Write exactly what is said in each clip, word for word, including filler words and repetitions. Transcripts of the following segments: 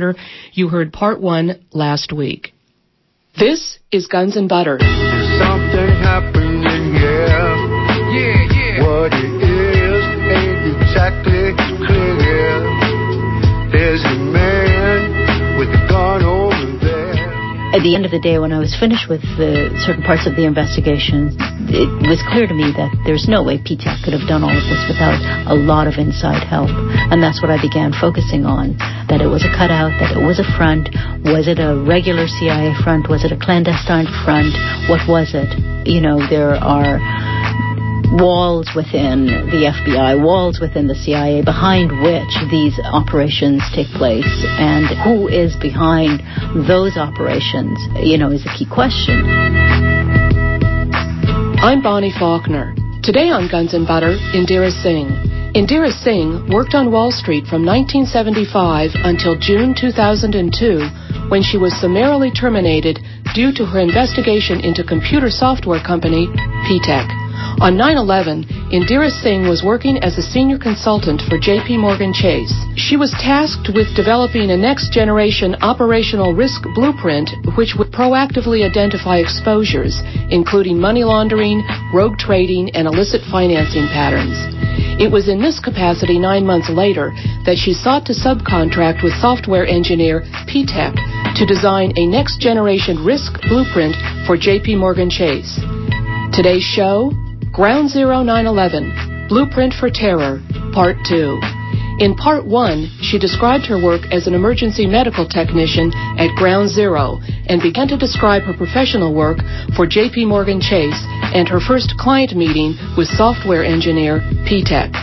You heard part one last week. This is Guns and Butter. Something happening here. Yeah, yeah. What it is ain't exactly clear. There's a man with a gun over there. At the end of the day, when I was finished with the certain parts of the investigation, it was clear to me that there's no way P TAC could have done all of this without a lot of inside help. And that's what I began focusing on, that it was a cutout, that it was a front. Was it a regular C I A front? Was it a clandestine front? What was it? You know, there are walls within the F B I, walls within the C I A, behind which these operations take place. And who is behind those operations, you know, is a key question. I'm Bonnie Faulkner. Today on Guns and Butter, Indira Singh. Indira Singh worked on Wall Street from nineteen seventy-five until June two thousand two, when she was summarily terminated due to her investigation into computer software company P TAC. On nine eleven, Indira Singh was working as a senior consultant for J P Morgan Chase. She was tasked with developing a next-generation operational risk blueprint which would proactively identify exposures, including money laundering, rogue trading, and illicit financing patterns. It was in this capacity nine months later that she sought to subcontract with software engineer P TAC to design a next-generation risk blueprint for J P Morgan Chase. Today's show, Ground Zero nine eleven, Blueprint for Terror, Part two. In Part one, she described her work as an emergency medical technician at Ground Zero and began to describe her professional work for J P Morgan Chase and her first client meeting with software engineer P TAC.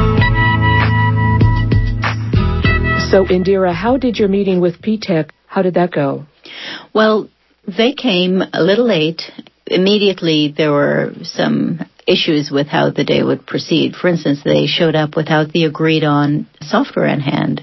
So, Indira, how did your meeting with P TAC, how did that go? Well, they came a little late. Immediately, there were some issues with how the day would proceed. For instance, they showed up without the agreed-on software in hand.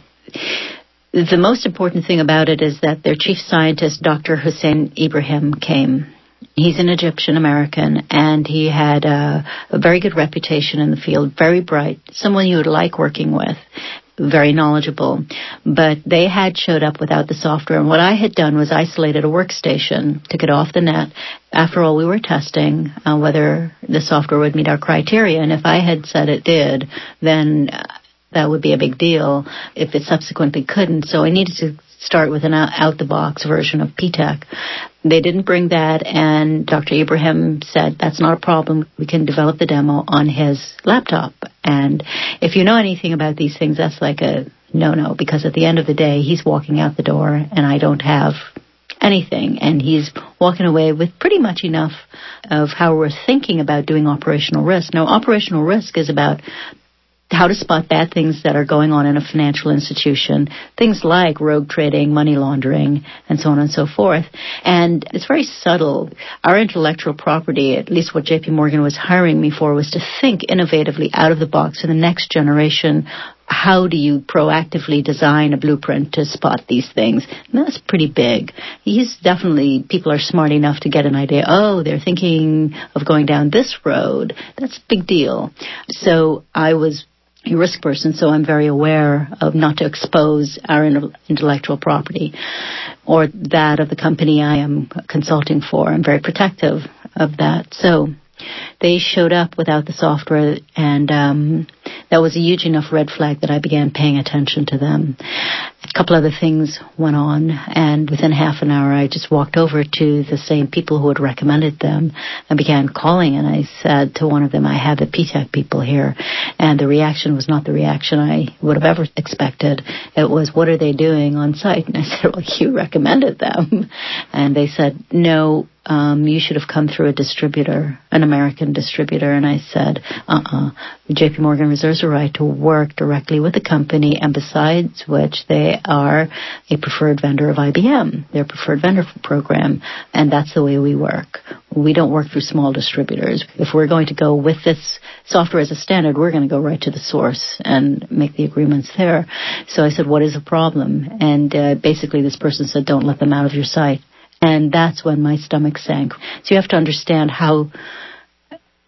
The most important thing about it is that their chief scientist, Doctor Hussein Ibrahim, came. He's an Egyptian-American, and he had a, a very good reputation in the field, very bright, someone you would like working with, very knowledgeable. But they had showed up without the software, and what I had done was isolated a workstation, took it off the net. After all, we were testing uh, whether the software would meet our criteria, and if I had said it did, then uh, that would be a big deal if it subsequently couldn't. So I needed to start with an out-the-box version of P TAC. They didn't bring that, and Doctor Ibrahim said, that's not a problem. We can develop the demo on his laptop. And if you know anything about these things, that's like a no-no, because at the end of the day, he's walking out the door, and I don't have anything. And he's walking away with pretty much enough of how we're thinking about doing operational risk. Now, operational risk is about how to spot bad things that are going on in a financial institution, things like rogue trading, money laundering, and so on and so forth. And it's very subtle. Our intellectual property, at least what J P Morgan was hiring me for, was to think innovatively out of the box for the next generation. How do you proactively design a blueprint to spot these things? And that's pretty big. He's definitely, people are smart enough to get an idea, oh, they're thinking of going down this road. That's a big deal. So I was a risk person, so I'm very aware of not to expose our intellectual property or that of the company I am consulting for. I'm very protective of that. So they showed up without the software, and um, that was a huge enough red flag that I began paying attention to them. A couple other things went on, and within half an hour I just walked over to the same people who had recommended them and began calling, and I said to one of them, I have the P TAC people here. And the reaction was not the reaction I would have ever expected. It was, what are they doing on site? And I said, well, you recommended them. And they said, no, um, you should have come through a distributor, an American distributor. And I said, uh-uh, J P Morgan reserves a right to work directly with the company, and besides which they are a preferred vendor of I B M. They're a preferred vendor program, and that's the way we work. We don't work through small distributors. If we're going to go with this software as a standard, we're going to go right to the source and make the agreements there. So I said, what is the problem? And uh, basically this person said, don't let them out of your sight. And that's when my stomach sank. So you have to understand how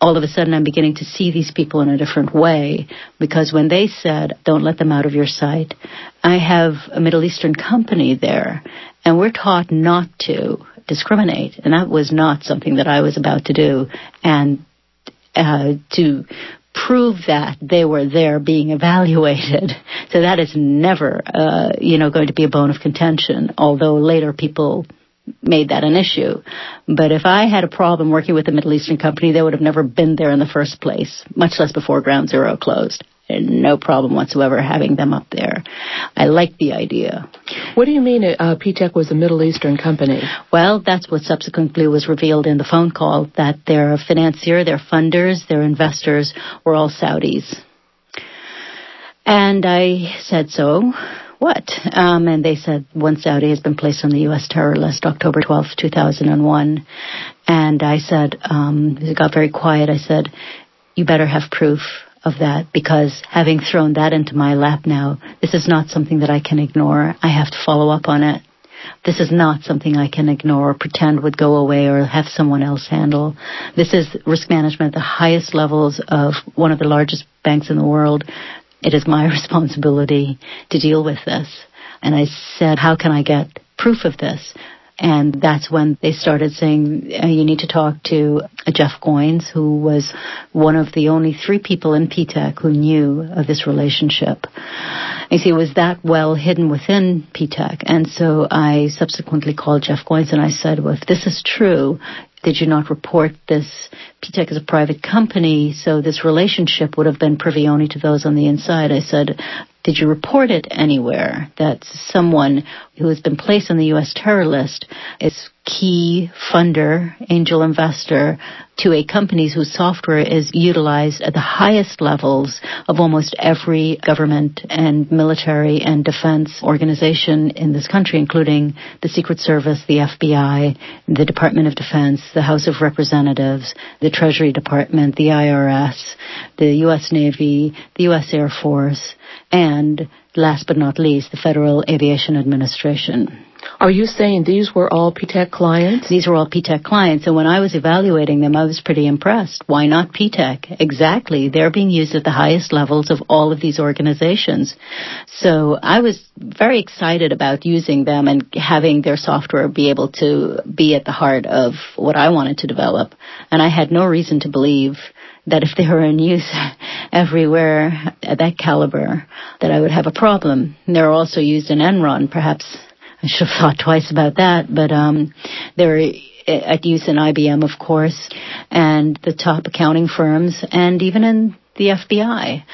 all of a sudden I'm beginning to see these people in a different way, because when they said, don't let them out of your sight, I have a Middle Eastern company there, and we're taught not to discriminate, and that was not something that I was about to do. And uh, to prove that they were there being evaluated. So that is never, uh, you know, going to be a bone of contention, although later people made that an issue. But if I had a problem working with a Middle Eastern company, they would have never been there in the first place, much less before Ground Zero closed. And no problem whatsoever having them up there. I like the idea. What do you mean uh, P TEC was a Middle Eastern company? Well, that's what subsequently was revealed in the phone call, that their financier, their funders, their investors were all Saudis. And I said, so what? Um, and they said one Saudi has been placed on the U S terror list October twelfth, two thousand one. And I said, um, it got very quiet. I said, you better have proof of that, because having thrown that into my lap now, this is not something that I can ignore. I have to follow up on it. This is not something I can ignore or pretend would go away or have someone else handle. This is risk management at the highest levels of one of the largest banks in the world. It is my responsibility to deal with this. And I said, how can I get proof of this? And that's when they started saying, uh, you need to talk to uh, Jeff Goins, who was one of the only three people in P TEC who knew of this relationship. You see, it was that well hidden within P TEC. And so I subsequently called Jeff Goins and I said, well, if this is true, did you not report this? P TEC is a private company, so this relationship would have been privy only to those on the inside. I said, did you report it anywhere that someone who has been placed on the U S terror list is key funder, angel investor to a company whose software is utilized at the highest levels of almost every government and military and defense organization in this country, including the Secret Service, the F B I, the Department of Defense, the House of Representatives, the Treasury Department, the I R S, the U S Navy, the U S Air Force, and last but not least, the Federal Aviation Administration. Are you saying these were all P TEC clients? These were all P TEC clients, and when I was evaluating them, I was pretty impressed. Why not P TEC? Exactly. They're being used at the highest levels of all of these organizations. So I was very excited about using them and having their software be able to be at the heart of what I wanted to develop. And I had no reason to believe that if they were in use everywhere at that caliber, that I would have a problem. And they're also used in Enron. Perhaps I should have thought twice about that, but um, they're at use in I B M, of course, and the top accounting firms, and even in the F B I.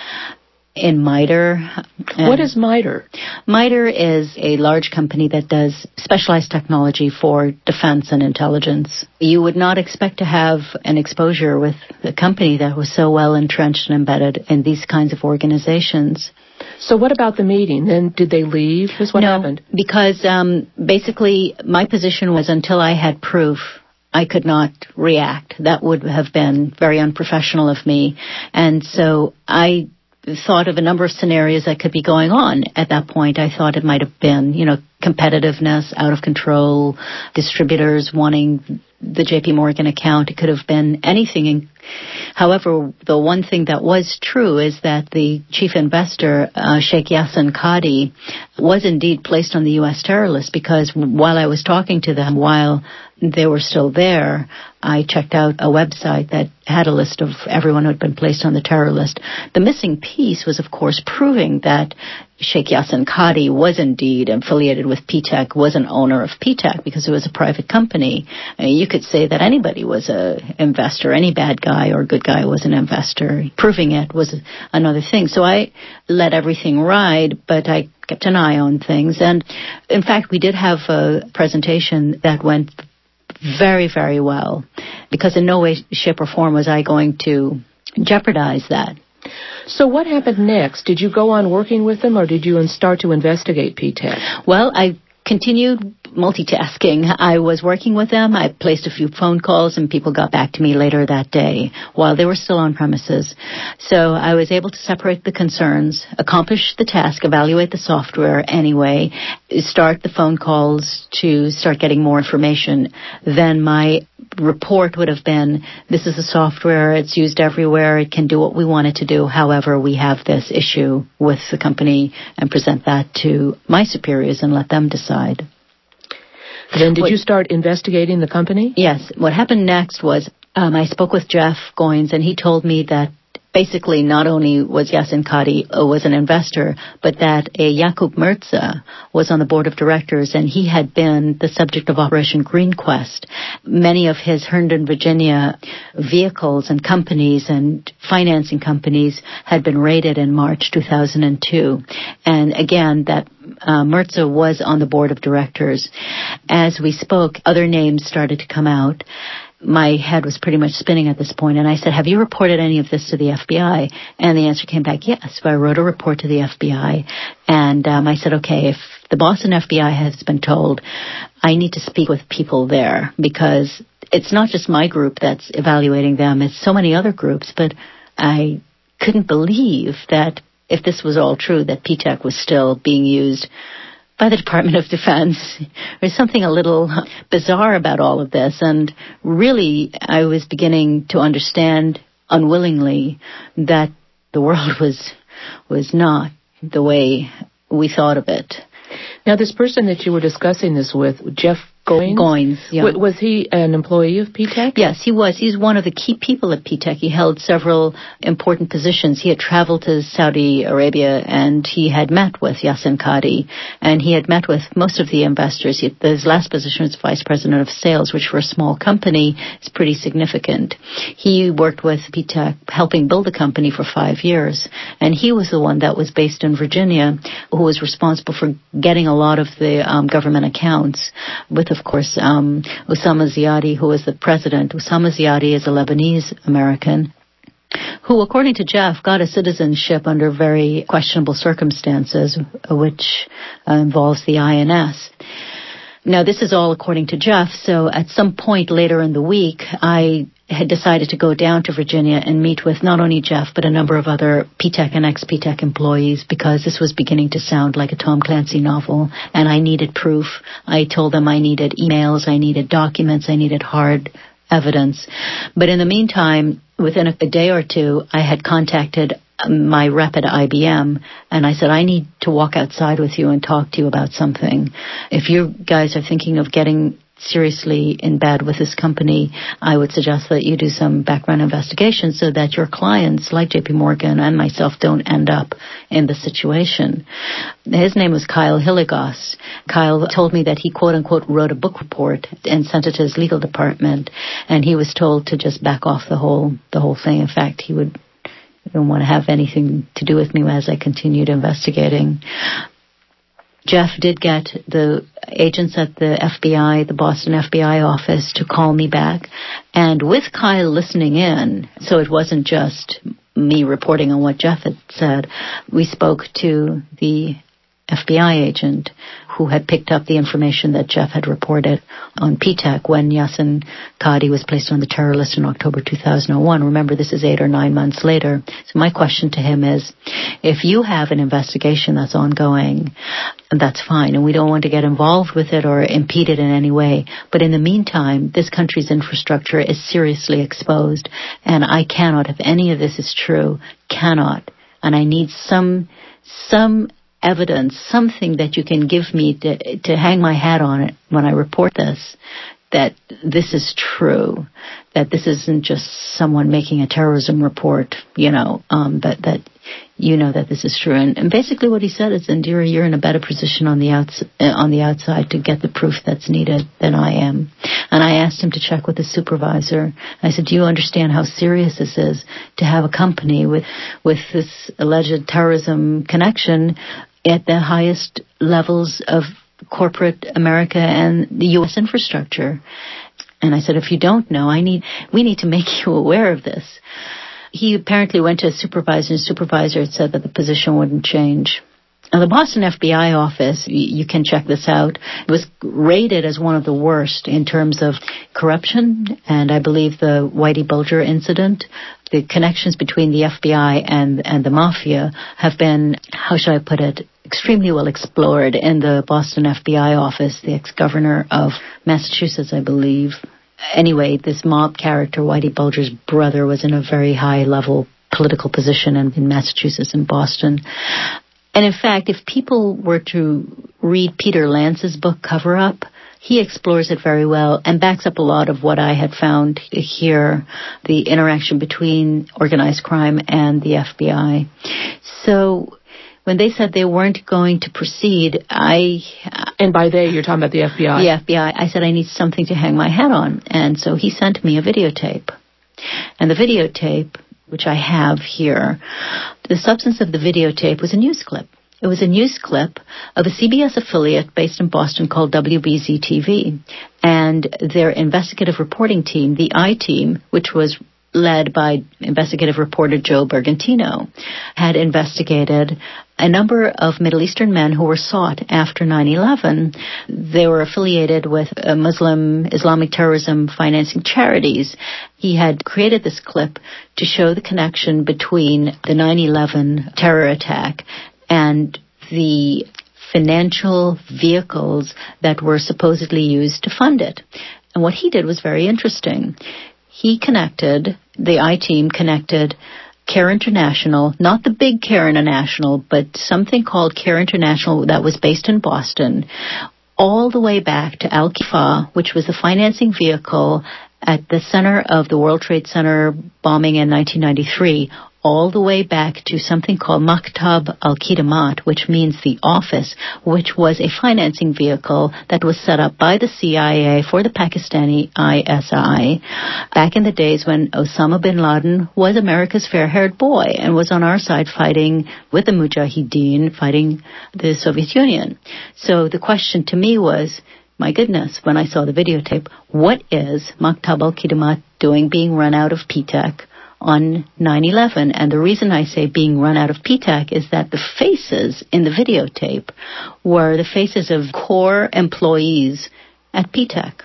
In MITRE. What is MITRE? MITRE is a large company that does specialized technology for defense and intelligence. You would not expect to have an exposure with a company that was so well entrenched and embedded in these kinds of organizations. So what about the meeting? Then did they leave? Is what no, happened? Because um, basically my position was until I had proof, I could not react. That would have been very unprofessional of me. And so I thought of a number of scenarios that could be going on. At that point, I thought it might have been, you know, competitiveness, out of control, distributors wanting the J P Morgan account. It could have been anything. However, the one thing that was true is that the chief investor, uh, Sheikh Yassin Qadi, was indeed placed on the U S terror list, because while I was talking to them, while they were still there, I checked out a website that had a list of everyone who had been placed on the terror list. The missing piece was, of course, proving that Sheikh Yassin Qadi was indeed affiliated with P TEC, was an owner of P TEC, because it was a private company. I mean, you could say that anybody was an investor, any bad guy or good guy was an investor. Proving it was another thing. So I let everything ride, but I kept an eye on things. And in fact, we did have a presentation that went very, very well, because in no way, shape, or form was I going to jeopardize that. So what happened next? Did you go on working with them, or did you start to investigate P TEC? Well, I continued multitasking. I was working with them. I placed a few phone calls, and people got back to me later that day while they were still on premises. So I was able to separate the concerns, accomplish the task, evaluate the software anyway, start the phone calls to start getting more information. Then my report would have been, this is a software, it's used everywhere, it can do what we want it to do. However, we have this issue with the company, and present that to my superiors and let them decide. Then did what, you start investigating the company? Yes. What happened next was um, I spoke with Jeff Goins, and he told me that basically not only was Yassin Kadi uh, was an investor, but that a Jakub Mirza was on the board of directors, and he had been the subject of Operation Green Quest. Many of his Herndon, Virginia vehicles and companies and financing companies had been raided in March two thousand two. And again, that uh, Mirza was on the board of directors. As we spoke, other names started to come out. My head was pretty much spinning at this point, and I said, have you reported any of this to the F B I? And the answer came back, yes. So I wrote a report to the F B I, and um, I said, okay, if the Boston F B I has been told, I need to speak with people there, because it's not just my group that's evaluating them, it's so many other groups, but I couldn't believe that if this was all true, that P TEC was still being used by the Department of Defense. There's something a little bizarre about all of this, and really I was beginning to understand unwillingly that the world was was not the way we thought of it. Now, this person that you were discussing this with, Jeff Goins? Goins, yeah. W- was he an employee of P TEC? Yes, he was. He's one of the key people at P TEC. He held several important positions. He had traveled to Saudi Arabia, and he had met with Yassin Kadi, and he had met with most of the investors. He, his last position was vice president of sales, which for a small company is pretty significant. He worked with P TEC, helping build the company for five years, and he was the one that was based in Virginia, who was responsible for getting a lot of the um, government accounts, with, of course, um, Osama Ziadi, who was the president. Osama Ziadi is a Lebanese-American who, according to Jeff, got a citizenship under very questionable circumstances, which uh, involves the I N S. Now, this is all according to Jeff, so at some point later in the week, I had decided to go down to Virginia and meet with not only Jeff, but a number of other P TEC and ex-P TEC employees, because this was beginning to sound like a Tom Clancy novel, and I needed proof. I told them I needed emails, I needed documents, I needed hard evidence. But in the meantime, within a, a day or two, I had contacted my rep at I B M, and I said, I need to walk outside with you and talk to you about something. If you guys are thinking of getting seriously in bed with this company, I would suggest that you do some background investigation so that your clients, like J P Morgan and myself, don't end up in the situation. His name was Kyle Hilligos. Kyle told me that he, quote-unquote, wrote a book report and sent it to his legal department, and he was told to just back off the whole the whole thing. In fact, he would don't want to have anything to do with me as I continued investigating. Jeff did get the agents at the F B I, the Boston F B I office, to call me back. And with Kyle listening in, so it wasn't just me reporting on what Jeff had said, we spoke to the F B I agent who had picked up the information that Jeff had reported on P TEC when Yassin Kadi was placed on the terror list in October two thousand one. Remember, this is eight or nine months later. So my question to him is, if you have an investigation that's ongoing, that's fine, and we don't want to get involved with it or impede it in any way. But in the meantime, this country's infrastructure is seriously exposed, and I cannot, if any of this is true, cannot, and I need some some evidence, something that you can give me to, to hang my hat on it when I report this, that this is true, that this isn't just someone making a terrorism report, you know, um, that, that you know that this is true. And, and basically what he said is, Indira, you're in a better position on the outs- on the outside to get the proof that's needed than I am. And I asked him to check with his supervisor. I said, do you understand how serious this is to have a company with, with this alleged terrorism connection at the highest levels of corporate America and the U S infrastructure? And I said, if you don't know, I need we need to make you aware of this. He apparently went to a supervisor, and the supervisor had said that the position wouldn't change. Now, the Boston F B I office, you can check this out, it was rated as one of the worst in terms of corruption, and I believe the Whitey Bulger incident, the connections between the F B I and, and the mafia have been, how should I put it, extremely well explored in the Boston F B I office. The ex-governor of Massachusetts, I believe, anyway, this mob character, Whitey Bulger's brother, was in a very high-level political position in, in Massachusetts and Boston. And in fact, if people were to read Peter Lance's book, Cover Up, he explores it very well and backs up a lot of what I had found here, the interaction between organized crime and the F B I. So when they said they weren't going to proceed, I... And by they, you're talking about the F B I? The F B I. I said, I need something to hang my hat on. And so he sent me a videotape. And the videotape, which I have here, the substance of the videotape was a news clip. It was a news clip of a C B S affiliate based in Boston called W B Z T V. And their investigative reporting team, the I-Team, which was led by investigative reporter Joe Bergantino, had investigated a number of Middle Eastern men who were sought after nine eleven. They were affiliated with uh, Muslim Islamic terrorism financing charities. He had created this clip to show the connection between the nine eleven terror attack and the financial vehicles that were supposedly used to fund it. And what he did was very interesting. He connected, the I-Team connected CARE International, not the big CARE International, but something called CARE International that was based in Boston, all the way back to Al-Qifa, which was the financing vehicle at the center of the World Trade Center bombing in nineteen ninety-three, all the way back to something called Maktab al-Khidmat, which means the office, which was a financing vehicle that was set up by the C I A for the Pakistani I S I back in the days when Osama bin Laden was America's fair-haired boy and was on our side fighting with the Mujahideen, fighting the Soviet Union. So the question to me was, my goodness, when I saw the videotape, what is Maktab al-Khidmat doing being run out of P TAC on nine eleven? And the reason I say being run out of P TAC is that the faces in the videotape were the faces of core employees at P TAC.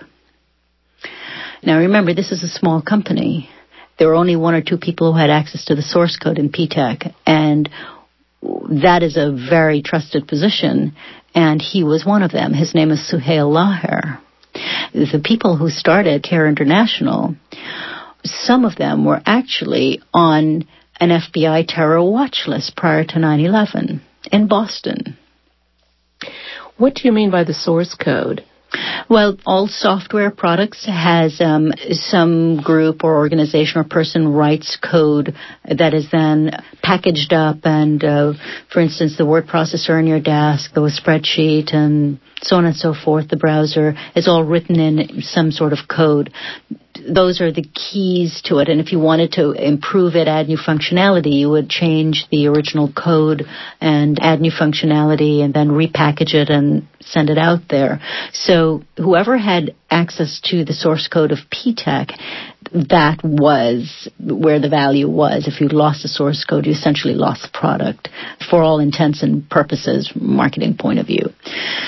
Now remember, this is a small company. There were only one or two people who had access to the source code in P TAC, and that is a very trusted position, and he was one of them. His name is Suhail Laher. The people who started CARE International, some of them were actually on an F B I terror watch list prior to nine eleven in Boston. What do you mean by the source code? Well, all software products has um, some group or organization or person writes code that is then packaged up and, uh, for instance, the word processor in your desk, the spreadsheet, and so on and so forth, the browser, is all written in some sort of code. Those are the keys to it. And if you wanted to improve it, add new functionality, you would change the original code and add new functionality and then repackage it and send it out there. So whoever had access to the source code of P TAC, that was where the value was. If you lost the source code, you essentially lost the product for all intents and purposes, marketing point of view.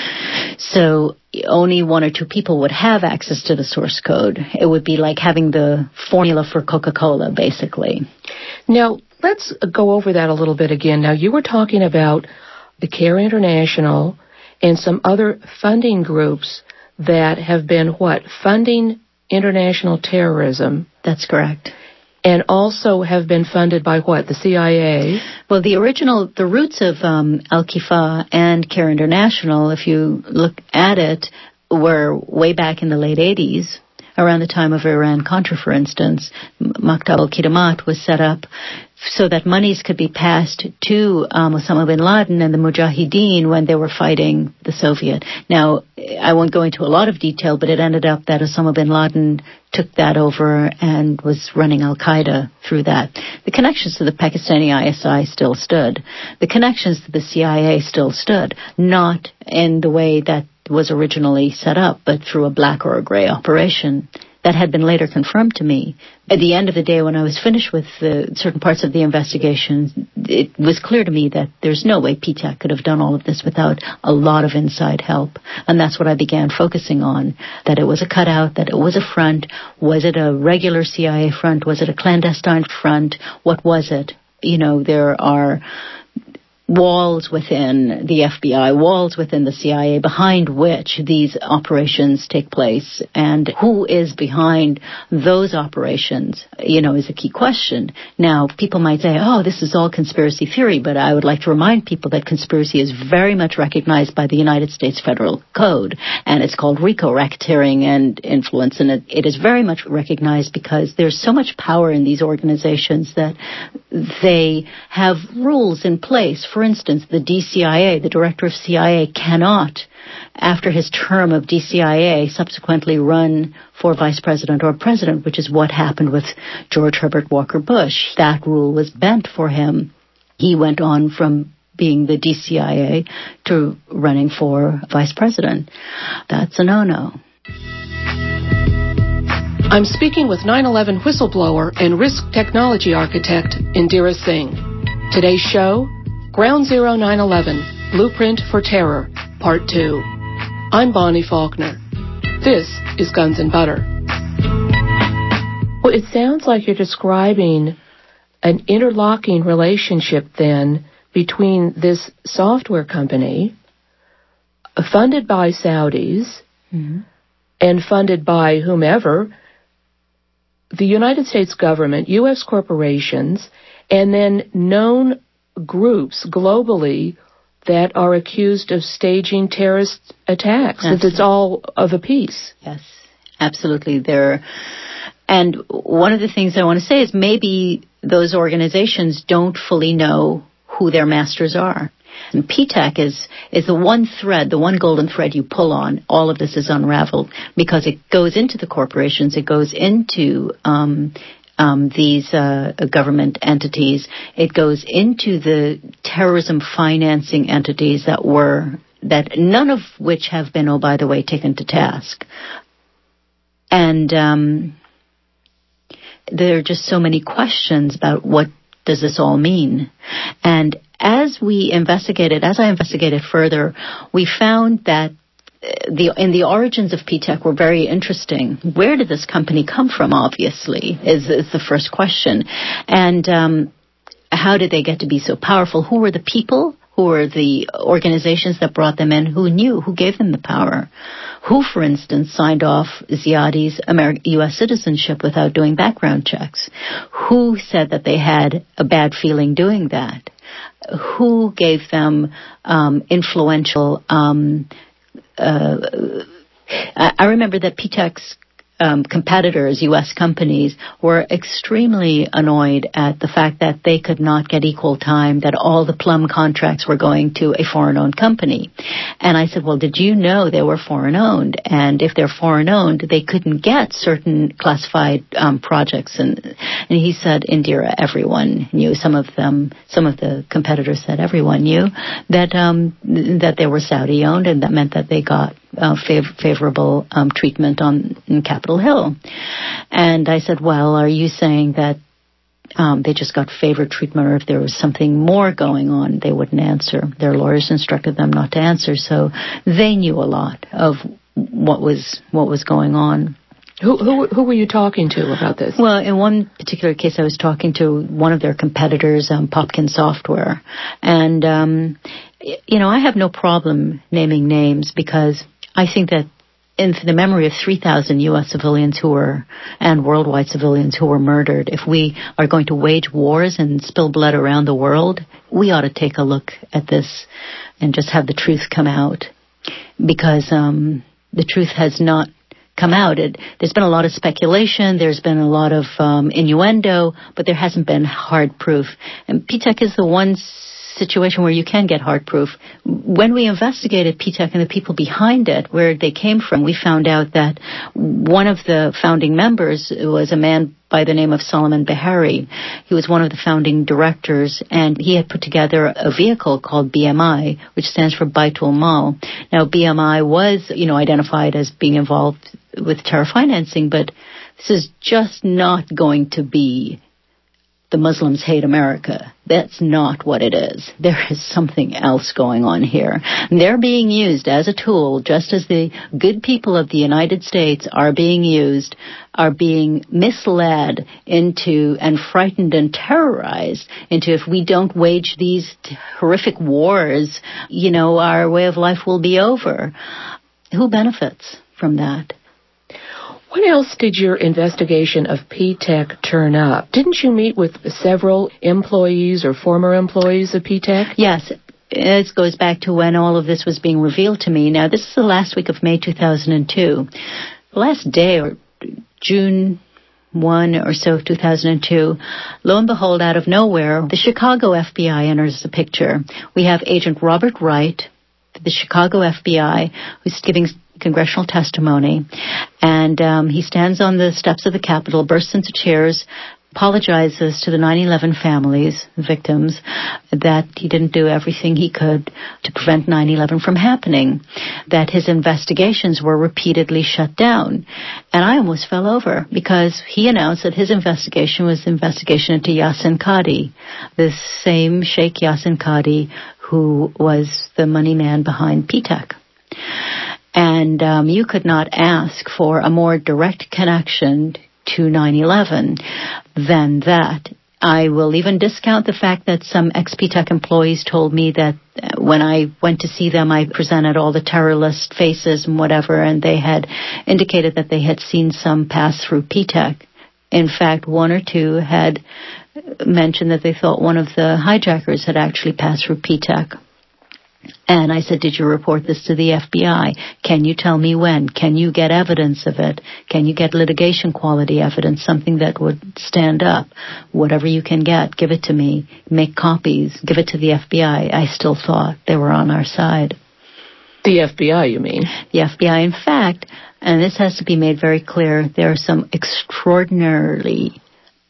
So only one or two people would have access to the source code. It would be like having the formula for Coca-Cola, basically. Now, let's go over that a little bit again. Now, you were talking about the CARE International and some other funding groups that have been, what, funding international terrorism. That's correct. And also have been funded by what, the C I A? Well, the original, the roots of um, Al-Qifa and CARE International, if you look at it, were way back in the late eighties, around the time of Iran-Contra, for instance. Maktab al-Khidmat was set up so that monies could be passed to um, Osama bin Laden and the Mujahideen when they were fighting the Soviet. Now, I won't go into a lot of detail, but it ended up that Osama bin Laden took that over and was running Al-Qaeda through that. The connections to the Pakistani I S I still stood. The connections to the C I A still stood, not in the way that was originally set up, but through a black or a gray operation. That had been later confirmed to me. At the end of the day, when I was finished with the certain parts of the investigation, it was clear to me that there's no way P TAC could have done all of this without a lot of inside help. And that's what I began focusing on, that it was a cutout, that it was a front. Was it a regular C I A front? Was it a clandestine front? What was it? You know, there are walls within the F B I, walls within the C I A, behind which these operations take place, and who is behind those operations, you know, is a key question. Now, people might say, oh, this is all conspiracy theory, but I would like to remind people that conspiracy is very much recognized by the United States Federal Code, and it's called RICO, racketeering and influence, and it, it is very much recognized because there's so much power in these organizations that they have rules in place. For instance, the D C I A, the director of C I A, cannot, after his term of D C I A, subsequently run for vice president or president, which is what happened with George Herbert Walker Bush. That rule was bent for him. He went on from being the D C I A to running for vice president. That's a no-no. I'm speaking with nine eleven whistleblower and risk technology architect Indira Singh. Today's show, Ground Zero nine eleven, Blueprint for Terror, Part two. I'm Bonnie Faulkner. This is Guns and Butter. Well, it sounds like you're describing an interlocking relationship then between this software company funded by Saudis mm-hmm. and funded by whomever, the United States government, U S corporations, and then known groups globally that are accused of staging terrorist attacks. Absolutely. It's all of a piece. Yes, absolutely. There, and one of the things I want to say is maybe those organizations don't fully know who their masters are. And P TAC is, is the one thread, the one golden thread you pull on. All of this is unraveled because it goes into the corporations, it goes into um, um, these uh, government entities, it goes into the terrorism financing entities that were, that none of which have been, oh, by the way, taken to task. And um, there are just so many questions about what does this all mean? And as we investigated, as I investigated further, we found that the in the origins of P TAC were very interesting. Where did this company come from, obviously, is, is the first question. And um, how did they get to be so powerful? Who were the people? Who were the organizations that brought them in? Who knew? Who gave them the power? Who, for instance, signed off Ziadi's Ameri- U S citizenship without doing background checks? Who said that they had a bad feeling doing that? Who gave them um, influential... Um, uh, I remember that P TAC's Um, competitors, U S companies, were extremely annoyed at the fact that they could not get equal time, that all the plum contracts were going to a foreign-owned company. And I said, well, did you know they were foreign-owned? And if they're foreign-owned, they couldn't get certain classified um, projects. And, and he said, Indira, everyone knew. Some of them, some of the competitors said everyone knew that um, that they were Saudi-owned, and that meant that they got Uh, fav- favorable um, treatment on in Capitol Hill. And I said, well, are you saying that um, they just got favored treatment, or if there was something more going on, they wouldn't answer? Their lawyers instructed them not to answer, so they knew a lot of what was what was going on. Who, who who were you talking to about this? Well, in one particular case, I was talking to one of their competitors, um, Popkin Software. And, um, you know, I have no problem naming names because I think that in the memory of three thousand U S civilians who were, and worldwide civilians who were murdered, if we are going to wage wars and spill blood around the world, we ought to take a look at this and just have the truth come out. Because um, the truth has not come out. It, there's been a lot of speculation, there's been a lot of um, innuendo, but there hasn't been hard proof. And P TAC is the one situation where you can get hard proof. When we investigated P TAC and the people behind it, where they came from, we found out that one of the founding members was a man by the name of Solomon Bahari. He was one of the founding directors, and he had put together a vehicle called B M I, which stands for Baitul Mal. Now, B M I was, you know, identified as being involved with terror financing, but this is just not going to be the Muslims hate America. That's not what it is. There is something else going on here. And they're being used as a tool, just as the good people of the United States are being used, are being misled into and frightened and terrorized into, if we don't wage these horrific wars, you know, our way of life will be over. Who benefits from that? When else did your investigation of P TEC turn up? Didn't you meet with several employees or former employees of P TEC? Yes. It goes back to when all of this was being revealed to me. Now, this is the last week of May two thousand two. The last day, or June first or so of two thousand two, lo and behold, out of nowhere, the Chicago F B I enters the picture. We have Agent Robert Wright, the Chicago F B I, who's giving congressional testimony, and um, he stands on the steps of the Capitol, bursts into tears, apologizes to the nine eleven families, victims, that he didn't do everything he could to prevent nine eleven from happening, that his investigations were repeatedly shut down. And I almost fell over because he announced that his investigation was the investigation into Yasin Qadhi, the same Sheikh Yasin Qadhi who was the money man behind P TEC. And um, you could not ask for a more direct connection to nine eleven than that. I will even discount the fact that some ex-P TEC employees told me that when I went to see them, I presented all the terror list faces and whatever, and they had indicated that they had seen some pass through P TEC. In fact, one or two had mentioned that they thought one of the hijackers had actually passed through P TEC. And I said, did you report this to the F B I? Can you tell me when? Can you get evidence of it? Can you get litigation quality evidence, something that would stand up? Whatever you can get, give it to me. Make copies. Give it to the F B I. I still thought they were on our side. The F B I, you mean? The F B I. In fact, and this has to be made very clear, there are some extraordinarily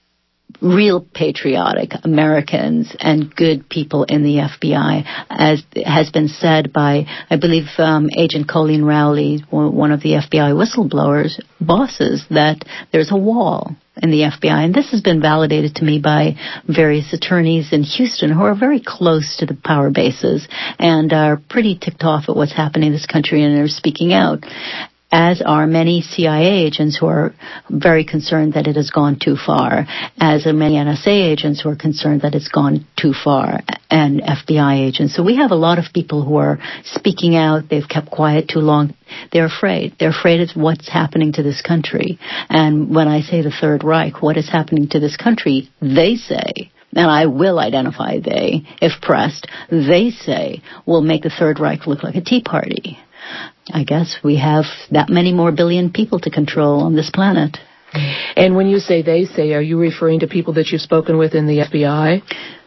real patriotic Americans and good people in the F B I, as has been said by, I believe, um, Agent Colleen Rowley, one of the F B I whistleblowers, bosses, that there's a wall in the F B I. And this has been validated to me by various attorneys in Houston who are very close to the power bases and are pretty ticked off at what's happening in this country and are speaking out, as are many C I A agents who are very concerned that it has gone too far, as are many N S A agents who are concerned that it's gone too far, and F B I agents. So we have a lot of people who are speaking out. They've kept quiet too long. They're afraid. They're afraid of what's happening to this country. And when I say the Third Reich, what is happening to this country, they say, and I will identify they, if pressed, they say will make the Third Reich look like a tea party. I guess we have that many more billion people to control on this planet. And when you say they say, are you referring to people that you've spoken with in the F B I?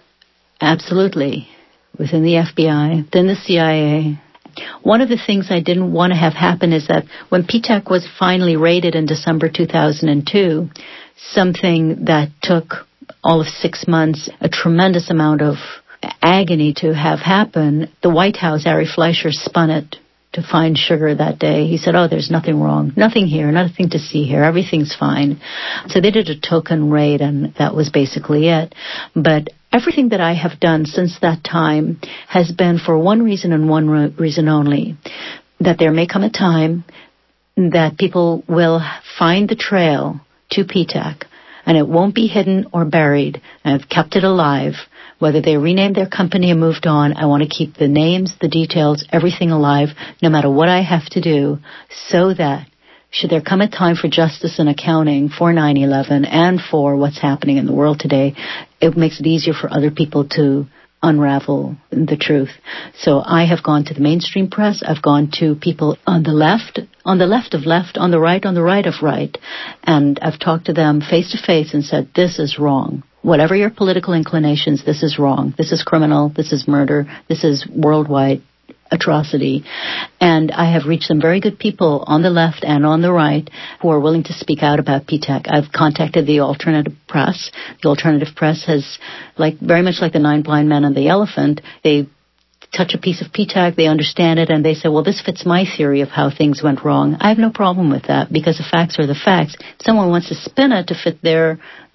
Absolutely. Within the F B I, within the C I A. One of the things I didn't want to have happen is that when P TEC was finally raided in December two thousand two, something that took all of six months, a tremendous amount of agony to have happen, the White House, Ari Fleischer, spun it to find sugar that day. He said, oh, there's nothing wrong. Nothing here. Nothing to see here. Everything's fine. So they did a token raid, and that was basically it. But everything that I have done since that time has been for one reason and one re- reason only, that there may come a time that people will find the trail to P TEC, and it won't be hidden or buried. And I've kept it alive. Whether they renamed their company and moved on, I want to keep the names, the details, everything alive, no matter what I have to do, so that should there come a time for justice and accounting for nine eleven and for what's happening in the world today, it makes it easier for other people to unravel the truth. So I have gone to the mainstream press. I've gone to people on the left, on the left of left, on the right, on the right of right, and I've talked to them face to face and said, this is wrong. Whatever your political inclinations, this is wrong. This is criminal. This is murder. This is worldwide atrocity. And I have reached some very good people on the left and on the right who are willing to speak out about P TEC. I've contacted the alternative press. The alternative press has, like very much like the Nine Blind Men and the Elephant, they touch a piece of P TEC, they understand it, and they say, well, this fits my theory of how things went wrong. I have no problem with that, because the facts are the facts. If someone wants to spin it to fit their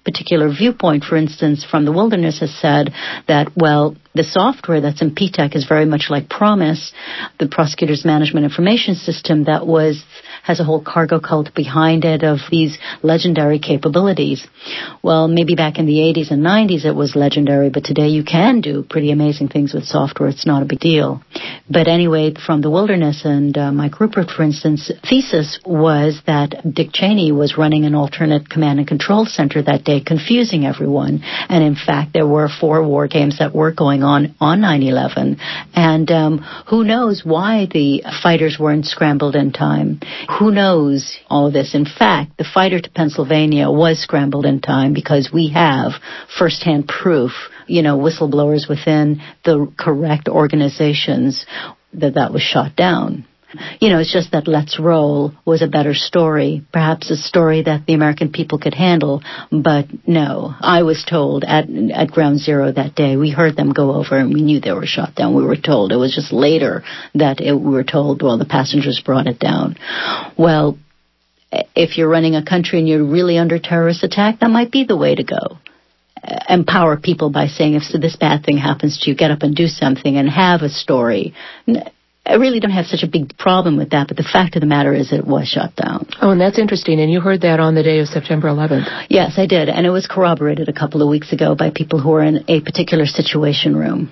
particular viewpoint, for instance, from the Wilderness has said that, well, the software that's in P TEC is very much like PROMIS, the Prosecutor's Management Information System that was has a whole cargo cult behind it of these legendary capabilities. Well, maybe back in the eighties and nineties it was legendary, but today you can do pretty amazing things with software. It's not a big deal. But anyway, from the Wilderness and uh, Mike Rupert, for instance, thesis was that Dick Cheney was running an alternate command and control center that day, confusing everyone. And in fact, there were four war games that were going on on nine eleven. And um, who knows why the fighters weren't scrambled in time? Who knows all of this? In fact, the fighter to Pennsylvania was scrambled in time because we have firsthand proof, you know, whistleblowers within the correct organizations that that was shot down. You know, it's just that Let's Roll was a better story, perhaps a story that the American people could handle. But no, I was told at at Ground Zero that day, we heard them go over and we knew they were shot down. We were told. It was just later that it, we were told, well, the passengers brought it down. Well, if you're running a country and you're really under terrorist attack, that might be the way to go. Empower people by saying, if this bad thing happens to you, get up and do something and have a story. I really don't have such a big problem with that, but the fact of the matter is it was shut down. Oh, and that's interesting. And you heard that on the day of September eleventh. Yes, I did. And it was corroborated a couple of weeks ago by people who were in a particular situation room.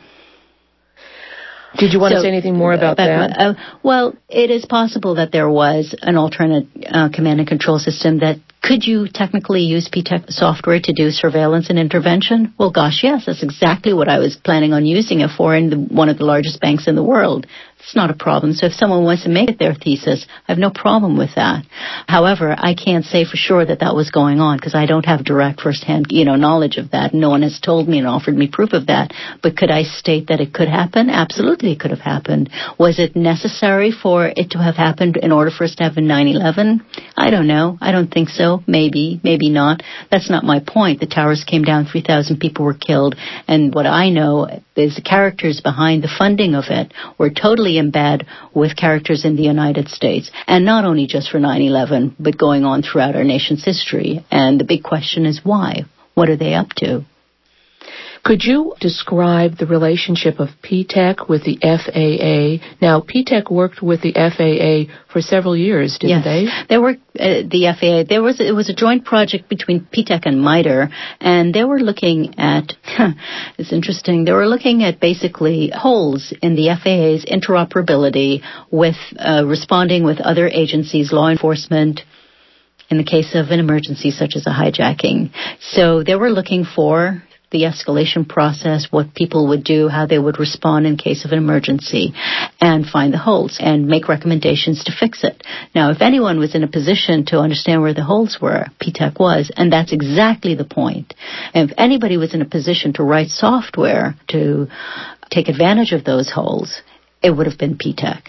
Did you want so, to say anything more about uh, that? Uh, well, it is possible that there was an alternate uh, command and control system that could you technically use P TEC software to do surveillance and intervention? Well, gosh, yes, that's exactly what I was planning on using it for in the, one of the largest banks in the world. It's not a problem. So if someone wants to make it their thesis, I have no problem with that. However, I can't say for sure that that was going on because I don't have direct firsthand, you know, knowledge of that. No one has told me and offered me proof of that. But could I state that it could happen? Absolutely, it could have happened. Was it necessary for it to have happened in order for us to have a nine eleven? I don't know. I don't think so. Maybe, maybe not. That's not my point. The towers came down, three thousand people were killed. And what I know is the characters behind the funding of it were totally in bed with characters in the United States. And not only just for nine eleven, but going on throughout our nation's history. And the big question is why? What are they up to? Could you describe the relationship of P TEC with the F A A? Now, P TEC worked with the F A A for several years, didn't yes. they? There were uh, the F A A. There was it was a joint project between P TEC and MITRE, and they were looking at. It's interesting. They were looking at basically holes in the F A A's interoperability with uh, responding with other agencies, law enforcement, in the case of an emergency such as a hijacking. So they were looking for the escalation process, what people would do, how they would respond in case of an emergency, and find the holes and make recommendations to fix it. Now, if anyone was in a position to understand where the holes were, P TEC was, and that's exactly the point. And if anybody was in a position to write software to take advantage of those holes, it would have been P TEC.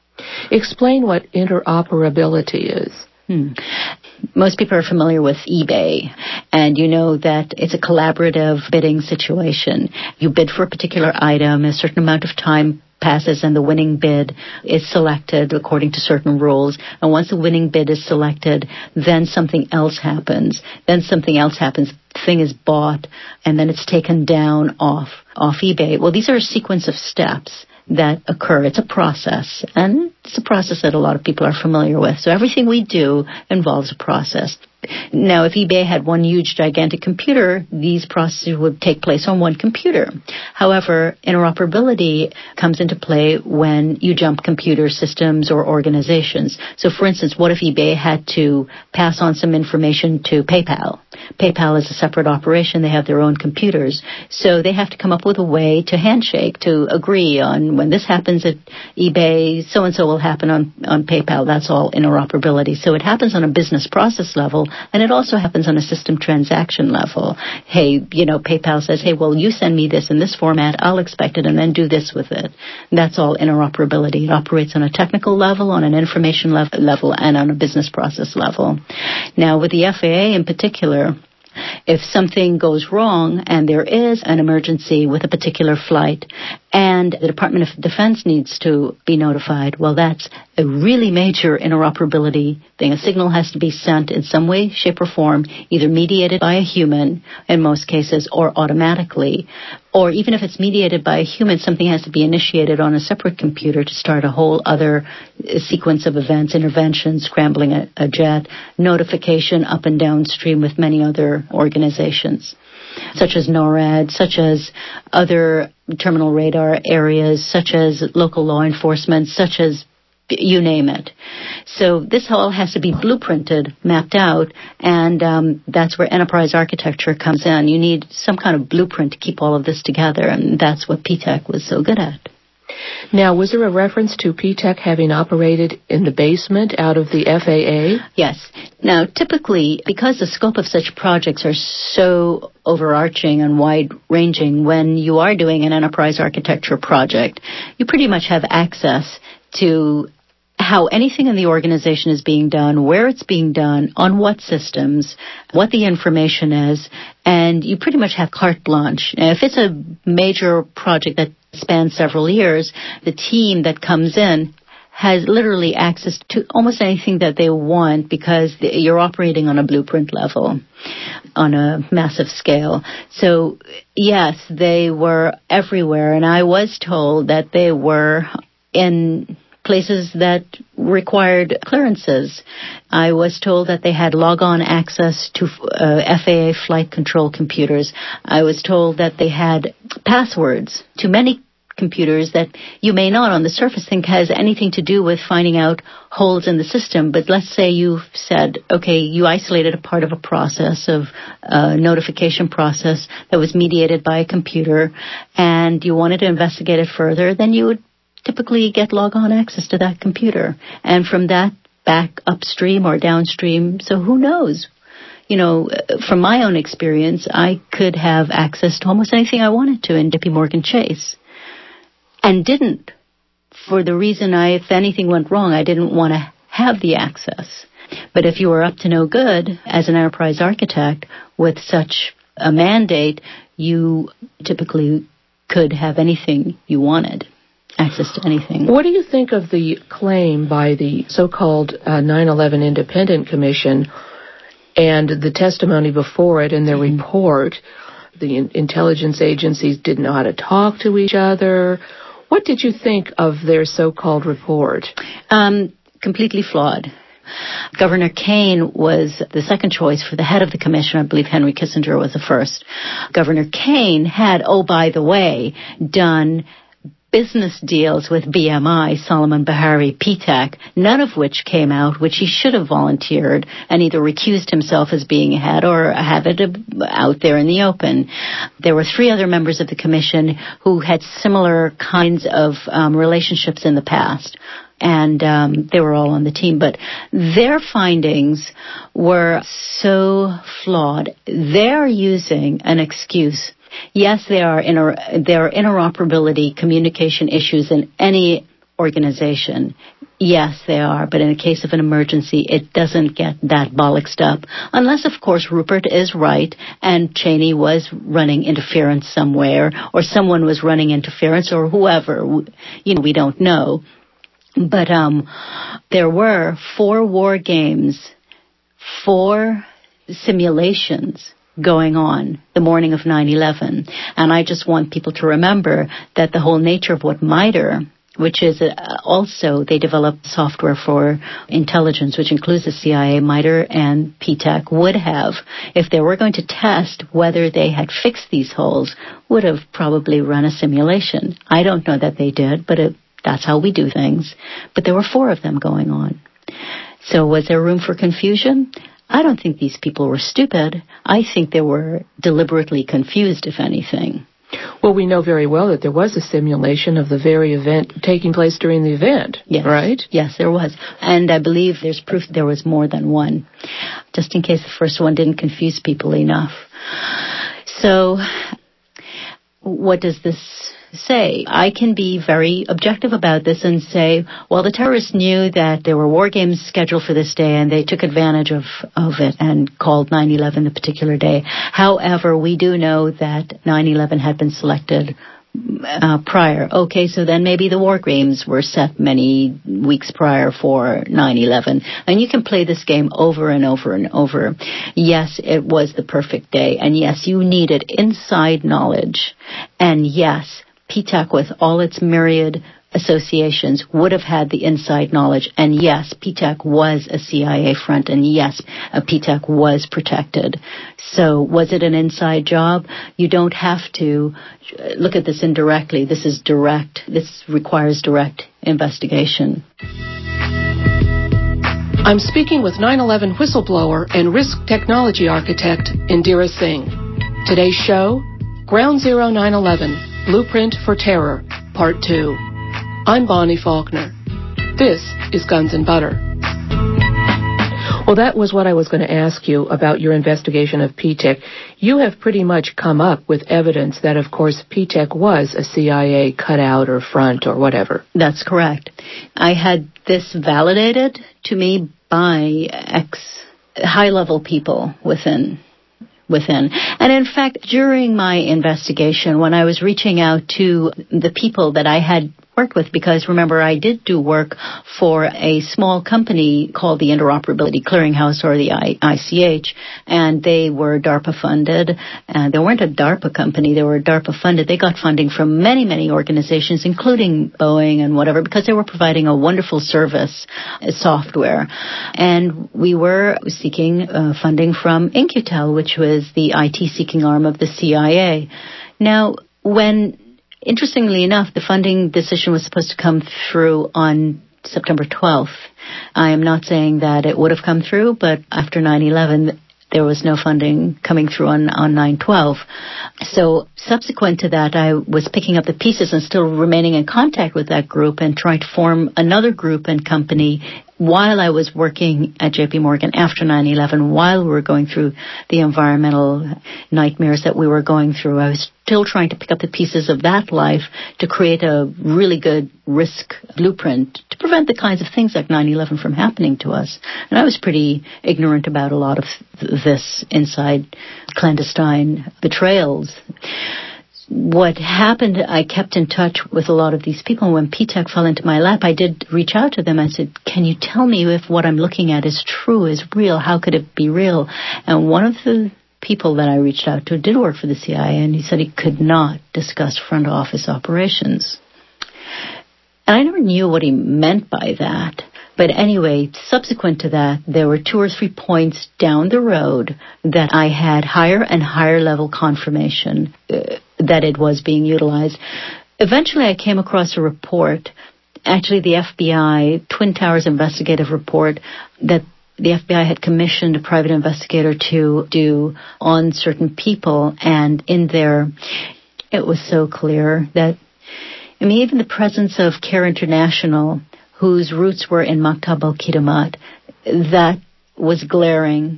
Explain what interoperability is. Hmm. Most people are familiar with eBay, and you know that it's a collaborative bidding situation. You bid for a particular item, a certain amount of time passes, and the winning bid is selected according to certain rules. And once the winning bid is selected, then something else happens. Then something else happens. The thing is bought, and then it's taken down off, off eBay. Well, these are a sequence of steps that occur. It's a process, and it's a process that a lot of people are familiar with. So everything we do involves a process. Now, if eBay had one huge, gigantic computer, these processes would take place on one computer. However, interoperability comes into play when you jump computer systems or organizations. So, for instance, what if eBay had to pass on some information to PayPal? PayPal is a separate operation. They have their own computers. So they have to come up with a way to handshake, to agree on when this happens at eBay, so-and-so will happen on, on PayPal. That's all interoperability. So it happens on a business process level, and it also happens on a system transaction level. Hey, you know, PayPal says, hey, well, you send me this in this format, I'll expect it, and then do this with it. That's all interoperability. It operates on a technical level, on an information level, level and on a business process level. Now, with the F A A in particular, If something goes wrong and there is an emergency with a particular flight and the Department of Defense needs to be notified, well, that's a really major interoperability thing. A signal has to be sent in some way, shape, or form, either mediated by a human in most cases or automatically. Or even if it's mediated by a human, something has to be initiated on a separate computer to start a whole other sequence of events, intervention, scrambling a, a jet, notification up and downstream with many other organizations, such as NORAD, such as other terminal radar areas, such as local law enforcement, such as you name it. So this all has to be blueprinted, mapped out, and um, that's where enterprise architecture comes in. You need some kind of blueprint to keep all of this together, and that's what P TEC was so good at. Now, was there a reference to P TEC having operated in the basement out of the F A A? Yes. Now, typically, because the scope of such projects are so overarching and wide-ranging, when you are doing an enterprise architecture project, you pretty much have access to how anything in the organization is being done, where it's being done, on what systems, what the information is, and you pretty much have carte blanche. Now, if it's a major project that spans several years, the team that comes in has literally access to almost anything that they want because you're operating on a blueprint level, on a massive scale. So, yes, they were everywhere, and I was told that they were in places that required clearances. I was told that they had log-on access to uh, F A A flight control computers. I was told that they had passwords to many computers that you may not on the surface think has anything to do with finding out holes in the system. But let's say you said, okay, you isolated a part of a process of a notification process that was mediated by a computer and you wanted to investigate it further, then you would typically get log-on access to that computer. And from that, back upstream or downstream. So who knows? You know, from my own experience, I could have access to almost anything I wanted to in J P Morgan Chase. And didn't. For the reason I, if anything went wrong, I didn't want to have the access. But if you were up to no good as an enterprise architect with such a mandate, you typically could have anything you wanted. Access to anything. What do you think of the claim by the so-called uh, nine eleven Independent Commission and the testimony before it and their mm-hmm. report? The in- intelligence agencies didn't know how to talk to each other. What did you think of their so-called report? Um, completely flawed. Governor Kaine was the second choice for the head of the commission. I believe Henry Kissinger was the first. Governor Kaine had, oh, by the way, done business deals with B M I, Solomon Bahari, P TEC, none of which came out, which he should have volunteered and either recused himself as being ahead or have it out there in the open. There were three other members of the commission who had similar kinds of um, relationships in the past. And um, they were all on the team. But their findings were so flawed. They're using an excuse. Yes, there are, inter- there are interoperability communication issues in any organization. Yes, they are. But in the case of an emergency, it doesn't get that bollocksed up. Unless, of course, Rupert is right and Cheney was running interference somewhere or someone was running interference or whoever. You know, we don't know. But um, there were four war games, four simulations going on the morning of nine eleven. And I just want people to remember that the whole nature of what MITRE, which is uh, also, they developed software for intelligence, which includes the C I A, MITRE and P TEC, would have, if they were going to test whether they had fixed these holes, would have probably run a simulation. I don't know that they did, but it that's how we do things. But there were four of them going on. So was there room for confusion? I don't think these people were stupid. I think they were deliberately confused, if anything. Well, we know very well that there was a simulation of the very event taking place during the event, yes. Right? Yes, there was. And I believe there's proof there was more than one, just in case the first one didn't confuse people enough. So what does this say. I can be very objective about this and say, well, the terrorists knew that there were war games scheduled for this day, and they took advantage of, of it and called nine eleven the particular day. However, we do know that nine eleven had been selected Uh, prior. Okay, so then maybe the war games were set many weeks prior for nine eleven. And you can play this game over and over and over. Yes, it was the perfect day. And yes, you needed inside knowledge. And yes, P TAC, with all its myriad associations, would have had the inside knowledge. And yes, P TAC was a C I A front. And yes, P TAC was protected. So was it an inside job? You don't have to look at this indirectly. This is direct. This requires direct investigation. I'm speaking with nine eleven whistleblower and risk technology architect Indira Singh. Today's show, Ground Zero nine eleven, Blueprint for Terror, Part two. I'm Bonnie Faulkner. This is Guns and Butter. Well, that was what I was going to ask you about your investigation of P TAC. You have pretty much come up with evidence that, of course, P TAC was a C I A cutout or front or whatever. That's correct. I had this validated to me by ex high-level people within within. And in fact, during my investigation, when I was reaching out to the people that I had worked with, because remember, I did do work for a small company called the Interoperability Clearinghouse, or the I C H, and they were DARPA funded. And they weren't a DARPA company, they were DARPA funded. They got funding from many, many organizations, including Boeing and whatever, because they were providing a wonderful service, uh, software. And we were seeking uh, funding from In-Q-Tel, which was the I T-seeking arm of the C I A. Now, when Interestingly enough, the funding decision was supposed to come through on September twelfth. I am not saying that it would have come through, but after nine eleven, there was no funding coming through on, on nine twelve. So subsequent to that, I was picking up the pieces and still remaining in contact with that group and trying to form another group and company while I was working at J P Morgan after nine eleven, while we were going through the environmental nightmares that we were going through. I was still trying to pick up the pieces of that life to create a really good risk blueprint to prevent the kinds of things like nine eleven from happening to us. And I was pretty ignorant about a lot of th- this inside clandestine betrayals. What happened, I kept in touch with a lot of these people. When P TAC fell into my lap, I did reach out to them. I said, can you tell me if what I'm looking at is true, is real? How could it be real? And one of the people that I reached out to did work for the C I A, and he said he could not discuss front office operations. And I never knew what he meant by that. But anyway, subsequent to that, there were two or three points down the road that I had higher and higher level confirmation uh, that it was being utilized. Eventually, I came across a report, actually the F B I Twin Towers investigative report, that the F B I had commissioned a private investigator to do on certain people. And in there, it was so clear that, I mean, even the presence of CARE International, whose roots were in Maktab al-Khidmat, that was glaring,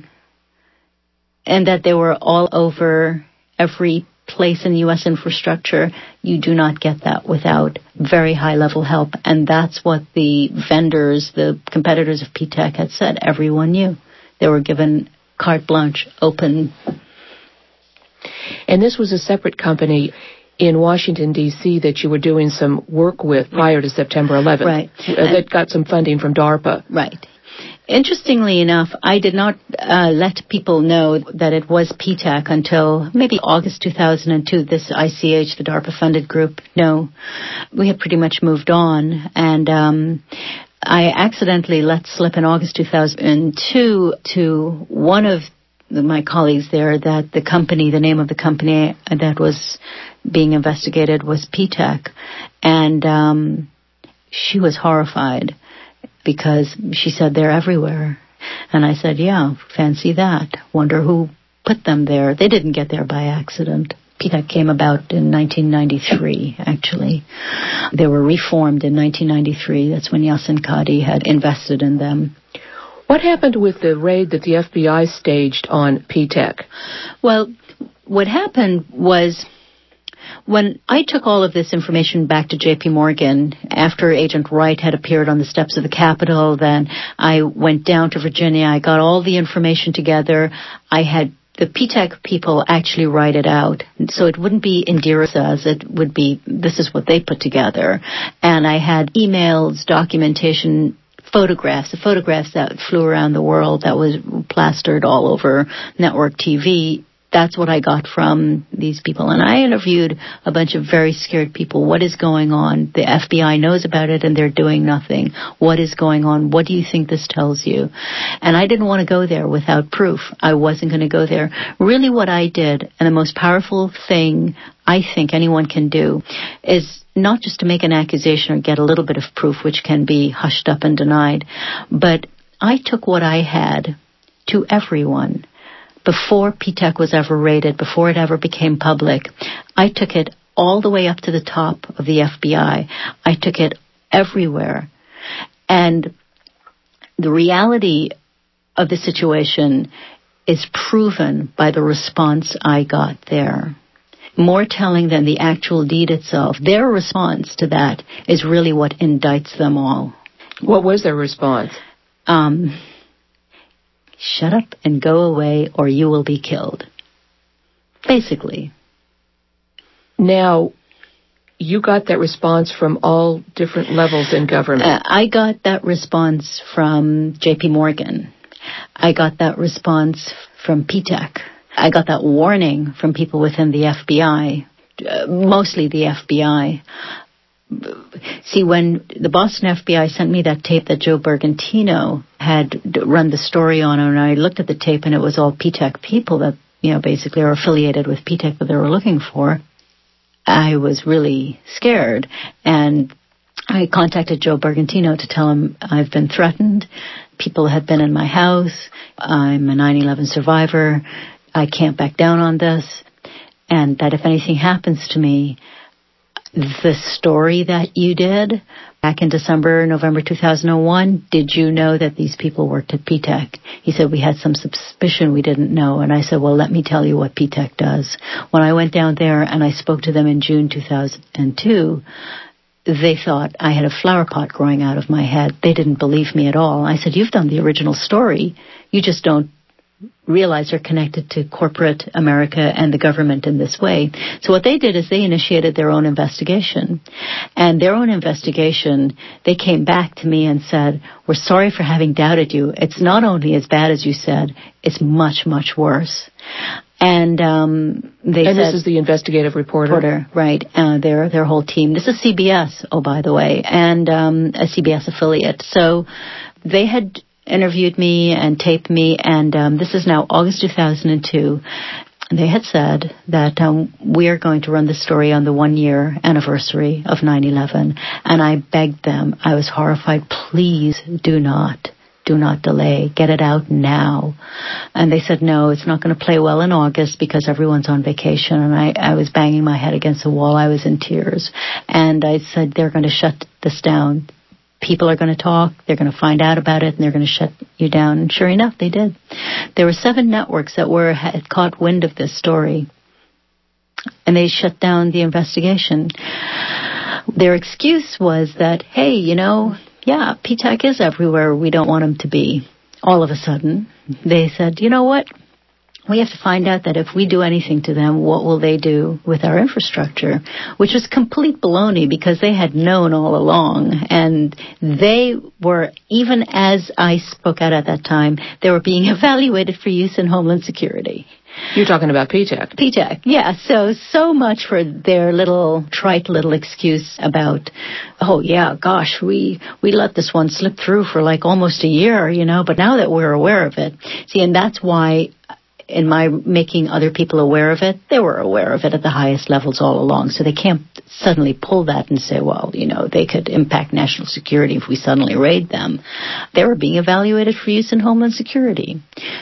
and that they were all over every place in U S infrastructure. You do not get that without very high-level help, and that's what the vendors, the competitors of P TAC had said. Everyone knew. They were given carte blanche, open. And this was a separate company in Washington, D C that you were doing some work with prior to September eleventh. Right. Uh, that got some funding from DARPA. Right. Interestingly enough, I did not uh, let people know that it was P TAC until maybe August two thousand two, this I C H, the DARPA-funded group. No, we had pretty much moved on. And um, I accidentally let slip in August two thousand two to one of my colleagues there that the company, the name of the company that was being investigated was P TAC. And um, she was horrified, because she said they're everywhere. And I said, yeah, fancy that. Wonder who put them there. They didn't get there by accident. P TAC came about in nineteen ninety-three, actually. They were reformed in nineteen ninety-three. That's when Yasin Qadi had invested in them. What happened with the raid that the F B I staged on P TAC? Well, what happened was, When I took all of this information back to J P Morgan, after Agent Wright had appeared on the steps of the Capitol, then I went down to Virginia. I got all the information together. I had the P TAC people actually write it out. So it wouldn't be Indira says, it would be, this is what they put together. And I had emails, documentation, photographs, the photographs that flew around the world that was plastered all over network T V. That's what I got from these people. And I interviewed a bunch of very scared people. What is going on? The F B I knows about it and they're doing nothing. What is going on? What do you think this tells you? And I didn't want to go there without proof. I wasn't going to go there. Really what I did, and the most powerful thing I think anyone can do, is not just to make an accusation or get a little bit of proof, which can be hushed up and denied, but I took what I had to everyone. Before P TAC was ever raided, before it ever became public, I took it all the way up to the top of the F B I. I took it everywhere. And the reality of the situation is proven by the response I got there. More telling than the actual deed itself. Their response to that is really what indicts them all. What was their response? Um... Shut up and go away or you will be killed. Basically. Now, you got that response from all different levels in government. Uh, I got that response from J P Morgan. I got that response from P TAC. I got that warning from people within the F B I, uh, mostly the F B I. See, when the Boston F B I sent me that tape that Joe Bergantino had run the story on, and I looked at the tape and it was all P TAC people that, you know, basically are affiliated with P TAC that they were looking for, I was really scared. And I contacted Joe Bergantino to tell him I've been threatened. People have been in my house. I'm a nine eleven survivor. I can't back down on this. And that if anything happens to me, the story that you did back in December, November two thousand one, did you know that these people worked at P TAC? He said, we had some suspicion we didn't know. And I said, well, let me tell you what P TAC does. When I went down there and I spoke to them in June two thousand two, they thought I had a flower pot growing out of my head. They didn't believe me at all. I said, you've done the original story. You just don't realize they're connected to corporate America and the government in this way. So what they did is they initiated their own investigation. And their own investigation, they came back to me and said, we're sorry for having doubted you. It's not only as bad as you said, it's much, much worse. And um, they and said... this is the investigative reporter? Reporter, right. Uh, their, their whole team. This is C B S, oh, by the way, and um, a C B S affiliate. So they had interviewed me and taped me, and um, this is now August two thousand two. They had said that um, we are going to run the story on the one-year anniversary of nine eleven, and I begged them, I was horrified, please do not, do not delay, get it out now. And they said, no, it's not going to play well in August because everyone's on vacation, and I, I was banging my head against the wall, I was in tears, and I said, they're going to shut this down. People are going to talk, they're going to find out about it, and they're going to shut you down. And sure enough, they did. There were seven networks that were had caught wind of this story, and they shut down the investigation. Their excuse was that, hey, you know, yeah, P TAC is everywhere we don't want them to be. All of a sudden, they said, you know what? We have to find out that if we do anything to them, what will they do with our infrastructure? Which was complete baloney because they had known all along. And they were, even as I spoke out at that time, they were being evaluated for use in Homeland Security. You're talking about P TAC. P TAC, yeah. So, so much for their little, trite little excuse about, oh, yeah, gosh, we, we let this one slip through for like almost a year, you know, but now that we're aware of it. See, and that's why... in my making other people aware of it, they were aware of it at the highest levels all along. So they can't suddenly pull that and say, well, you know, they could impact national security if we suddenly raid them. They were being evaluated for use in Homeland Security.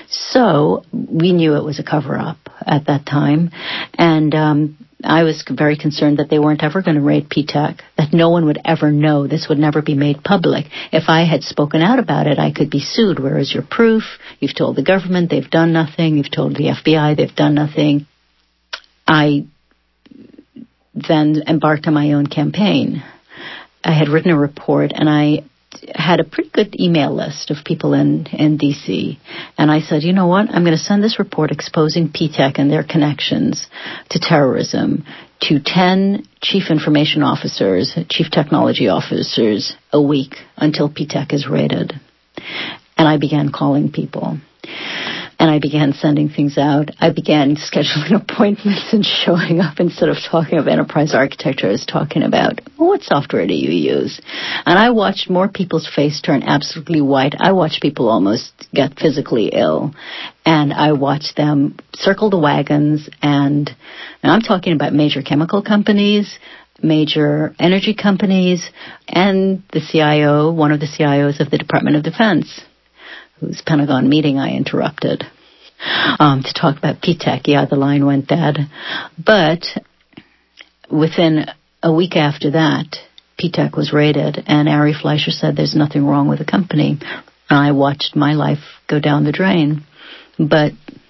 So we knew it was a cover-up at that time. And um, I was very concerned that they weren't ever going to raid P TAC, that no one would ever know. This would never be made public. If I had spoken out about it, I could be sued. Where is your proof? You've told the government they've done nothing. You've told the F B I they've done nothing. I then embarked on my own campaign. I had written a report, and I had a pretty good email list of people in, in D C. And I said, you know what, I'm going to send this report exposing P TEC and their connections to terrorism to ten chief information officers, chief technology officers a week until P TEC is raided. And I began calling people. And I began sending things out. I began scheduling appointments and showing up instead of talking about enterprise architecture. I was talking about, well, what software do you use? And I watched more people's face turn absolutely white. I watched people almost get physically ill. And I watched them circle the wagons. And, and I'm talking about major chemical companies, major energy companies, and the C I O, one of the C I Os of the Department of Defense, whose Pentagon meeting I interrupted um, to talk about P TEC. Yeah, the line went dead. But within a week after that, P TEC was raided, and Ari Fleischer said there's nothing wrong with the company. And I watched my life go down the drain. But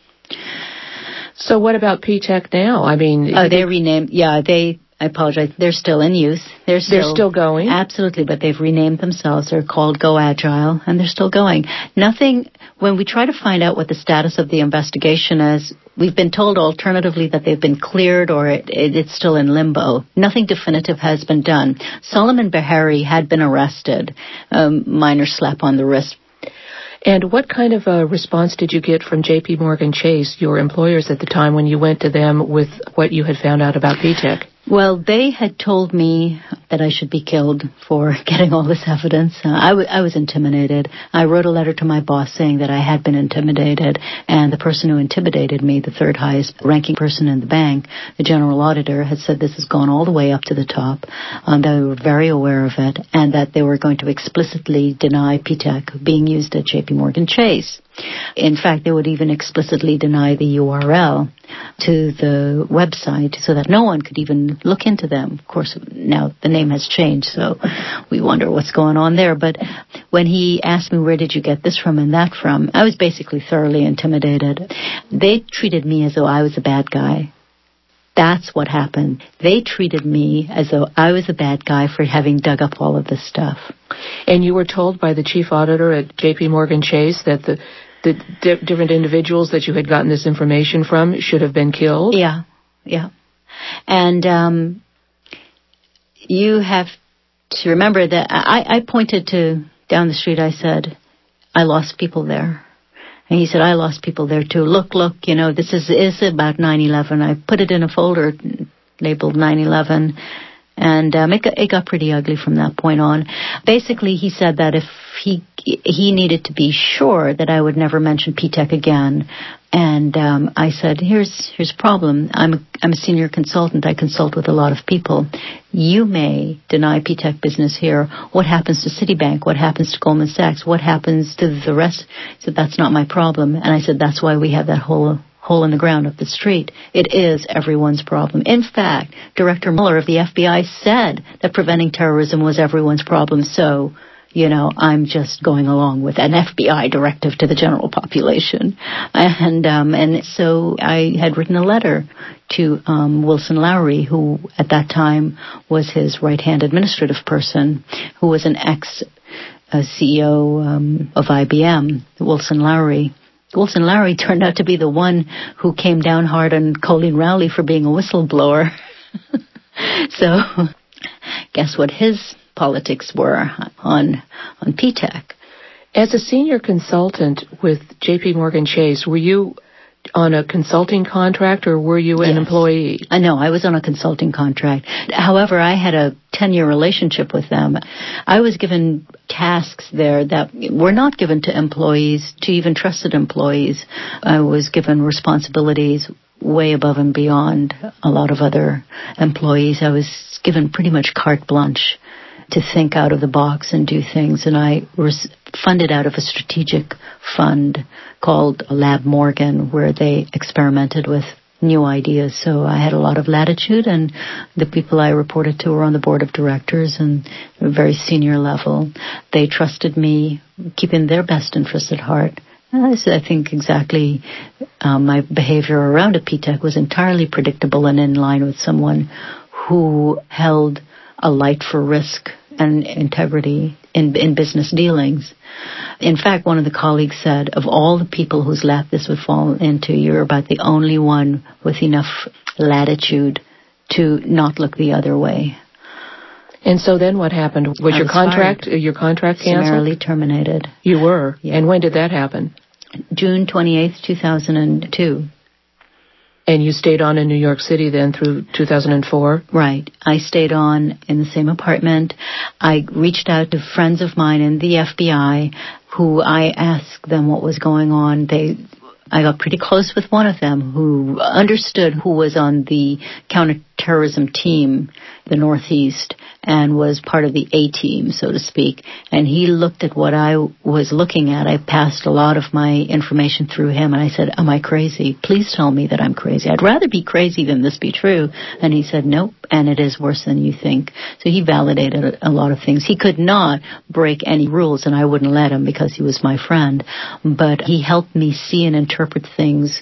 so what about P TEC now? I mean... Oh, they renamed... Yeah, they... I apologize. They're still in use. They're still, they're still going? Absolutely, but they've renamed themselves. They're called Go Agile, and they're still going. Nothing, when we try to find out what the status of the investigation is, we've been told alternatively that they've been cleared or it, it, it's still in limbo. Nothing definitive has been done. Solomon Bahari had been arrested, um, minor slap on the wrist. And what kind of a response did you get from J P Morgan Chase, your employers at the time, when you went to them with what you had found out about P TEC? Well, they had told me that I should be killed for getting all this evidence. Uh, I, w- I was intimidated. I wrote a letter to my boss saying that I had been intimidated, and the person who intimidated me, the third highest ranking person in the bank, the general auditor, had said this has gone all the way up to the top. Um, they were very aware of it, and that they were going to explicitly deny P TEC being used at J P Morgan Chase. In fact, they would even explicitly deny the U R L to the website so that no one could even look into them. Of course, now the name has changed, so we wonder what's going on there. But when he asked me, where did you get this from and that from, I was basically thoroughly intimidated. They treated me as though I was a bad guy. That's what happened. They treated me as though I was a bad guy for having dug up all of this stuff. And you were told by the chief auditor at J P Morgan Chase that the, the di- different individuals that you had gotten this information from should have been killed? Yeah, yeah. And um, you have to remember that I, I pointed to down the street, I said, I lost people there. And he said, I lost people there too. Look, look, you know, this is, is about nine eleven. I put it in a folder labeled nine eleven. And um, it, got, it got pretty ugly from that point on. Basically, he said that if he he needed to be sure that I would never mention P TEC again. And um, I said, here's here's a problem. I'm a, I'm a senior consultant. I consult with a lot of people. You may deny P TEC business here. What happens to Citibank? What happens to Goldman Sachs? What happens to the rest? He said, that's not my problem. And I said, that's why we have that whole hole in the ground of the street. It is everyone's problem. In fact, Director Mueller of the F B I said that preventing terrorism was everyone's problem. So, you know, I'm just going along with an F B I directive to the general population. And um, and so I had written a letter to um, Wilson Lowry, who at that time was his right-hand administrative person, who was an ex-C E O um, of I B M, Wilson Lowry. Wilson Lowry turned out to be the one who came down hard on Colleen Rowley for being a whistleblower. So, guess what his politics were on on P TEC. As a senior consultant with J P Morgan Chase, were you on a consulting contract or were you an Yes. employee? I know, I was on a consulting contract. However, I had a ten-year relationship with them. I was given tasks there that were not given to employees, to even trusted employees. I was given responsibilities way above and beyond a lot of other employees. I was given pretty much carte blanche to think out of the box and do things, and I was funded out of a strategic fund called Lab Morgan, where they experimented with new ideas. So I had a lot of latitude, and the people I reported to were on the board of directors and a very senior level. They trusted me, keeping their best interests at heart. I think exactly um, my behavior around a P TEC was entirely predictable and in line with someone who held a light for risk and integrity in, in business dealings. In fact, one of the colleagues said, of all the people whose lap this would fall into, you're about the only one with enough latitude to not look the other way. And so then what happened? Was, was your contract fired. your contract canceled? Summarily terminated. You were? Yeah. And when did that happen? June twenty-eighth, two thousand two. And you stayed on in New York City then through two thousand four? Right. I stayed on in the same apartment. I reached out to friends of mine in the F B I who I asked them what was going on. They, I got pretty close with one of them who understood who was on the counterterrorism team, the Northeast, and was part of the A-team, so to speak. And he looked at what I was looking at. I passed a lot of my information through him, and I said, am I crazy? Please tell me that I'm crazy. I'd rather be crazy than this be true. And he said, nope, and it is worse than you think. So he validated a lot of things. He could not break any rules, and I wouldn't let him because he was my friend. But he helped me see and interpret things.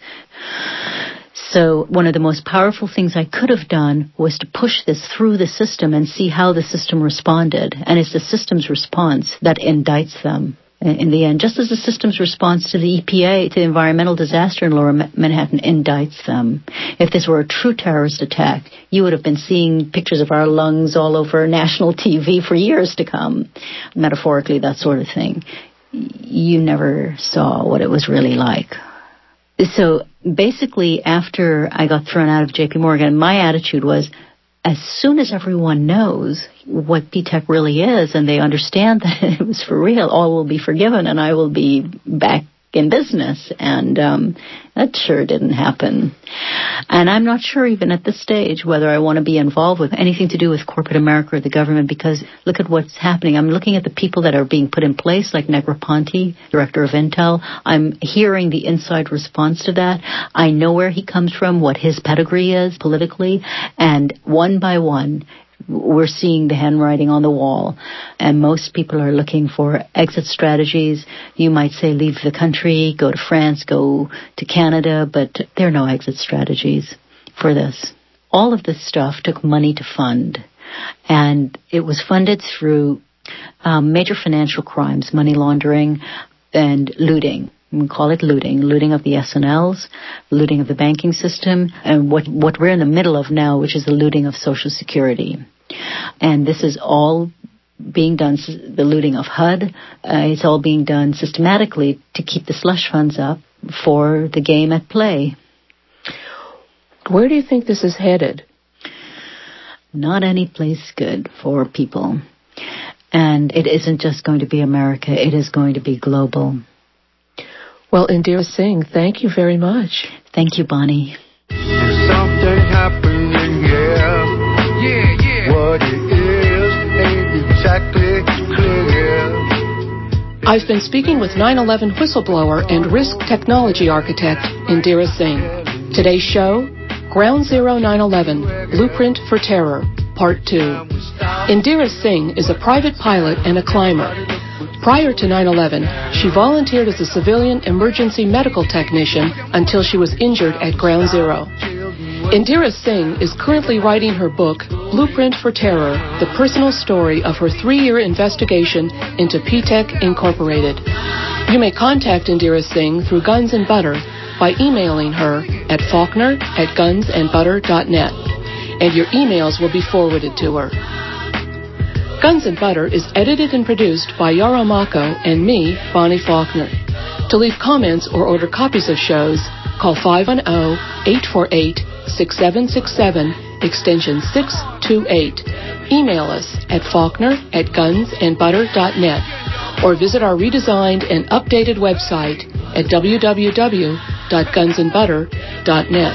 So one of the most powerful things I could have done was to push this through the system and see how the system responded. And it's the system's response that indicts them in the end, just as the system's response to the E P A, to the environmental disaster in Lower Manhattan, indicts them. If this were a true terrorist attack, you would have been seeing pictures of our lungs all over national T V for years to come, metaphorically, that sort of thing. You never saw what it was really like. So basically, after I got thrown out of J P Morgan, my attitude was, as soon as everyone knows what P TEC really is and they understand that it was for real, all will be forgiven and I will be back in business. And um, that sure didn't happen. And I'm not sure even at this stage whether I want to be involved with anything to do with corporate America or the government, because look at what's happening. I'm looking at the people that are being put in place, like Negroponte, director of Intel. I'm hearing the inside response to that. I know where he comes from, what his pedigree is politically, and one by one, we're seeing the handwriting on the wall, and most people are looking for exit strategies. You might say leave the country, go to France, go to Canada, but there are no exit strategies for this. All of this stuff took money to fund, and it was funded through um, major financial crimes, money laundering and looting. We call it looting, looting of the S N Ls, looting of the banking system, and what, what we're in the middle of now, which is the looting of Social Security. And this is all being done, the looting of H U D, uh, it's all being done systematically to keep the slush funds up for the game at play. Where do you think this is headed? Not any place good for people. And it isn't just going to be America, it is going to be global. Well, Indira Singh, thank you very much. Thank you, Bonnie. There's something happening here. Yeah, yeah. What it is ain't exactly clear. I've been speaking with nine eleven whistleblower and risk technology architect Indira Singh. Today's show, Ground Zero nine eleven, Blueprint for Terror, Part two. Indira Singh is a private pilot and a climber. Prior to nine eleven, she volunteered as a civilian emergency medical technician until she was injured at Ground Zero. Indira Singh is currently writing her book, Blueprint for Terror, the personal story of her three-year investigation into P TEC Incorporated. You may contact Indira Singh through Guns and Butter by emailing her at faulkner at guns and butter dot net, and your emails will be forwarded to her. Guns and Butter is edited and produced by Yara Mako and me, Bonnie Faulkner. To leave comments or order copies of shows, call five one zero, eight four eight, six seven six seven, extension six two eight. Email us at faulkner at guns and butter dot net or visit our redesigned and updated website at w w w dot guns and butter dot net.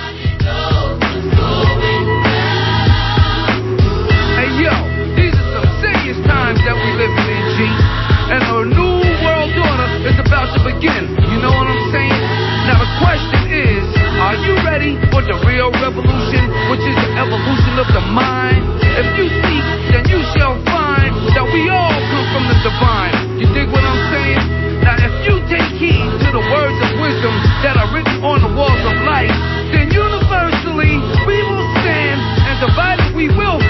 And a new world order is about to begin. You know what I'm saying? Now the question is, are you ready for the real revolution, which is the evolution of the mind? If you seek, then you shall find that we all come from the divine. You dig what I'm saying? Now if you take heed to the words of wisdom that are written on the walls of life, then universally we will stand, and divided we will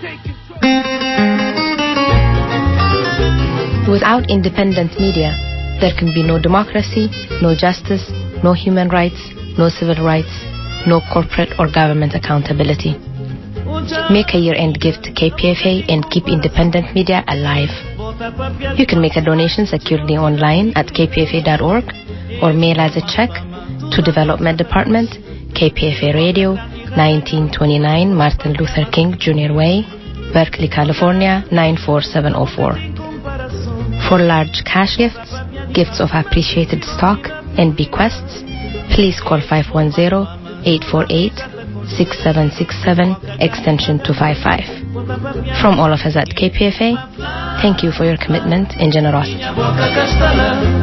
Without independent media, there can be no democracy, no justice, no human rights, no civil rights, no corporate or government accountability. Make a year-end gift to K P F A and keep independent media alive. You can make a donation securely online at k p f a dot org or mail as a check to Development Department, K P F A Radio, nineteen twenty-nine Martin Luther King Junior Way, Berkeley, California, nine four seven zero four. For large cash gifts, gifts of appreciated stock, and bequests, please call five one zero, eight four eight, six seven six seven, extension two five five. From all of us at K P F A, thank you for your commitment and generosity.